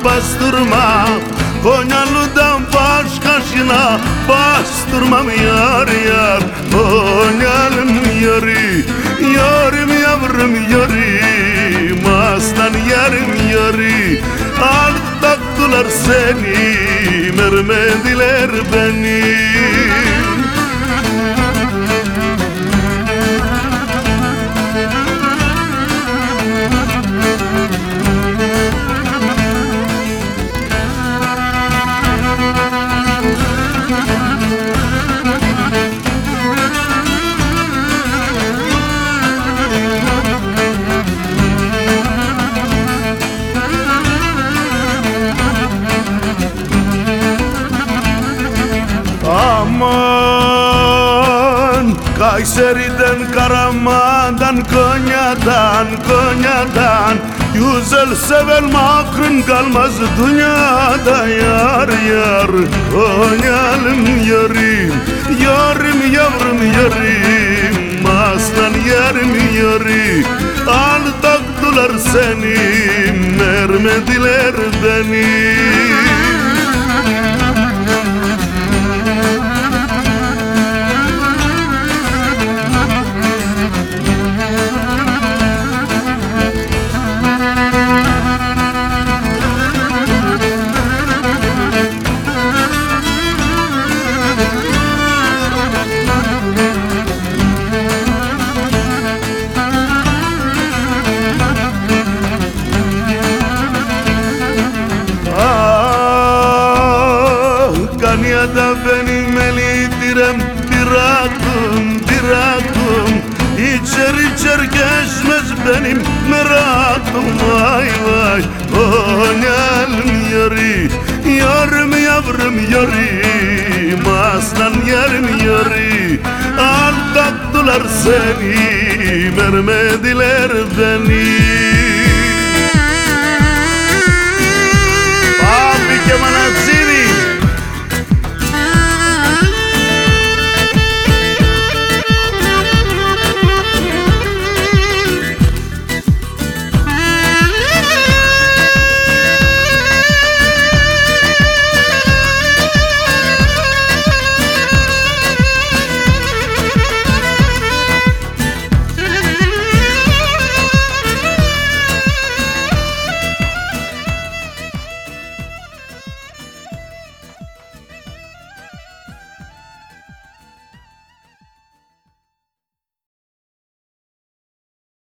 bastırma, Konyalı'dan başkasına bastırmam yar yar. Konyalım yari, yarim yavrum yarim, aslan yarim yari. Aldattılar seni, mermediler beni. Aman Kayseri'den, Karaman'dan, Konya'dan güzel seven makrın kalmaz dünyada yar yar. Konyalım yarim, yarim yavrum yarim, aslan yarim yari. Aldattılar seni, mermediler beni. Konya'da benim elidirem bir adım İçer içer geçmez benim merakım vay vay. Konyalım yari, yarım yavrum yarim, aslan yarim yari. Aldattılar seni, vermediler beni.